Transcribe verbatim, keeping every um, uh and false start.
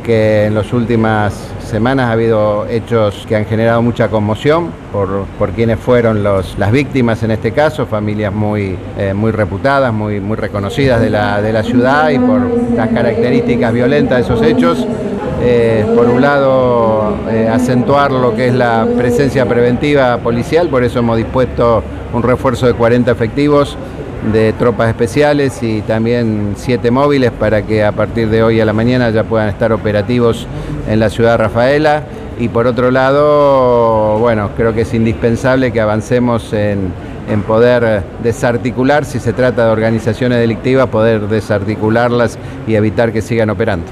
que en las últimas semanas ha habido hechos que han generado mucha conmoción por, por quienes fueron los, las víctimas en este caso, familias muy, eh, muy reputadas, muy, muy reconocidas de la, de la ciudad, y por las características violentas de esos hechos. Eh, por un lado, eh, acentuar lo que es la presencia preventiva policial, por eso hemos dispuesto un refuerzo de cuarenta efectivos de tropas especiales y también siete móviles para que a partir de hoy a la mañana ya puedan estar operativos en la ciudad de Rafaela. Y por otro lado, bueno, creo que es indispensable que avancemos en, en poder desarticular, si se trata de organizaciones delictivas, poder desarticularlas y evitar que sigan operando.